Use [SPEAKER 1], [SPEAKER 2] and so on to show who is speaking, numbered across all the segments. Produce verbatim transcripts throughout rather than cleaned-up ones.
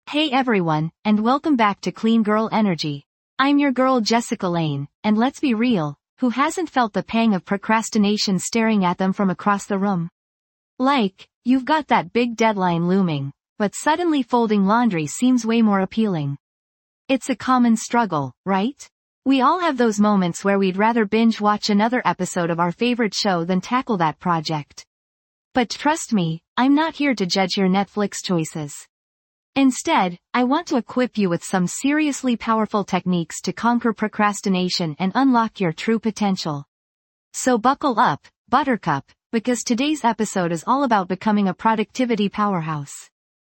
[SPEAKER 1] Hey everyone, and welcome back to Clean Girl Energy. I'm your girl Jessica Lane, and let's be real, who hasn't felt the pang of procrastination staring at them from across the room? Like, you've got that big deadline looming, but suddenly folding laundry seems way more appealing. It's a common struggle, right? We all have those moments where we'd rather binge watch another episode of our favorite show than tackle that project. But trust me, I'm not here to judge your Netflix choices. Instead, I want to equip you with some seriously powerful techniques to conquer procrastination and unlock your true potential. So buckle up, Buttercup, because today's episode is all about becoming a productivity powerhouse.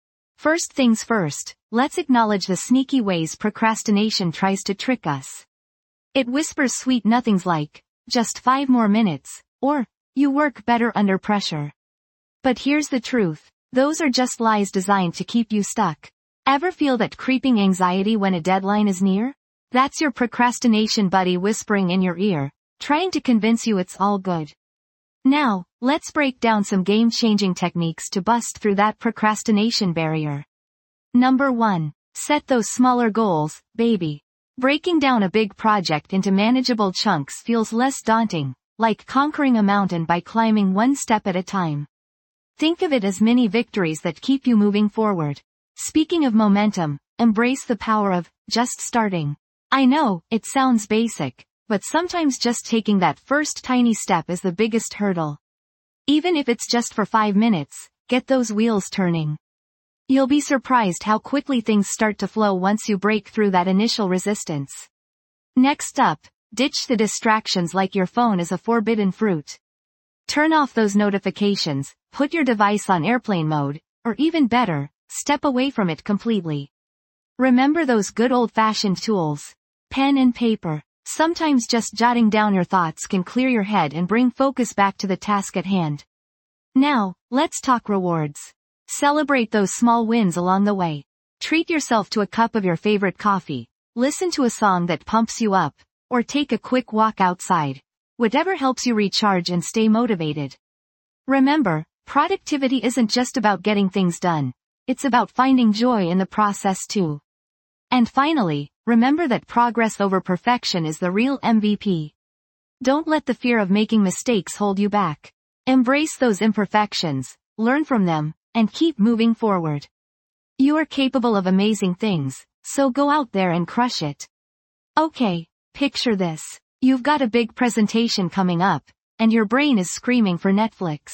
[SPEAKER 1] First things first, let's acknowledge the sneaky ways procrastination tries to trick us. It whispers sweet nothings like, just five more minutes, or, you work better under pressure. But here's the truth. Those are just lies designed to keep you stuck. Ever feel that creeping anxiety when a deadline is near? That's your procrastination buddy whispering in your ear, trying to convince you it's all good. Now, let's break down some game-changing techniques to bust through that procrastination barrier. Number one. Set those smaller goals, baby. Breaking down a big project into manageable chunks feels less daunting, like conquering a mountain by climbing one step at a time. Think of it as mini victories that keep you moving forward. Speaking of momentum, embrace the power of just starting. I know, it sounds basic, but sometimes just taking that first tiny step is the biggest hurdle. Even if it's just for five minutes, get those wheels turning. You'll be surprised how quickly things start to flow once you break through that initial resistance. Next up, ditch the distractions like your phone is a forbidden fruit. Turn off those notifications, put your device on airplane mode, or even better, step away from it completely. Remember those good old-fashioned tools. Pen and paper. Sometimes just jotting down your thoughts can clear your head and bring focus back to the task at hand. Now, let's talk rewards. Celebrate those small wins along the way. Treat yourself to a cup of your favorite coffee, listen to a song that pumps you up, or take a quick walk outside. Whatever helps you recharge and stay motivated. Remember, productivity isn't just about getting things done. It's about finding joy in the process too. And finally, remember that progress over perfection is the real M V P. Don't let the fear of making mistakes hold you back. Embrace those imperfections, learn from them, and keep moving forward. You are capable of amazing things, so go out there and crush it. Okay, picture this. You've got a big presentation coming up, and your brain is screaming for Netflix.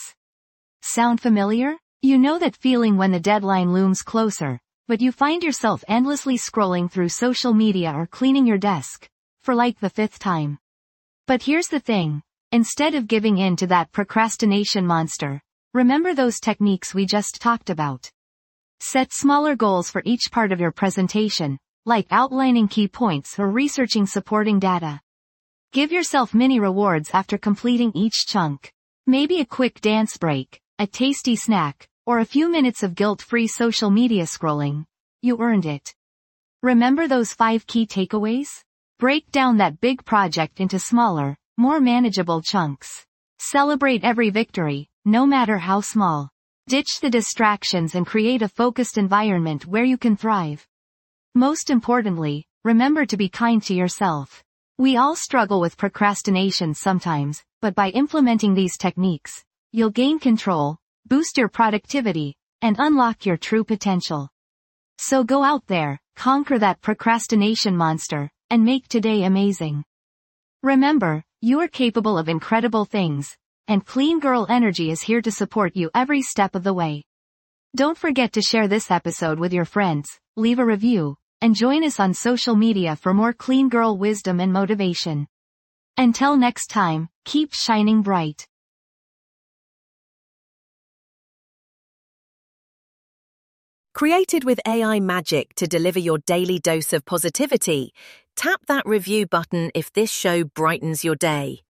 [SPEAKER 1] Sound familiar? You know that feeling when the deadline looms closer, but you find yourself endlessly scrolling through social media or cleaning your desk, for like the fifth time. But here's the thing, instead of giving in to that procrastination monster, remember those techniques we just talked about. Set smaller goals for each part of your presentation, like outlining key points or researching supporting data. Give yourself mini rewards after completing each chunk. Maybe a quick dance break, a tasty snack, or a few minutes of guilt-free social media scrolling. You earned it. Remember those five key takeaways? Break down that big project into smaller, more manageable chunks. Celebrate every victory, no matter how small. Ditch the distractions and create a focused environment where you can thrive. Most importantly, remember to be kind to yourself. We all struggle with procrastination sometimes, but by implementing these techniques, you'll gain control, boost your productivity, and unlock your true potential. So go out there, conquer that procrastination monster, and make today amazing. Remember, you are capable of incredible things, and Clean Girl Energy is here to support you every step of the way. Don't forget to share this episode with your friends, leave a review, and join us on social media for more clean girl wisdom and motivation. Until next time, keep shining bright.
[SPEAKER 2] Created with A I magic to deliver your daily dose of positivity, tap that review button if this show brightens your day.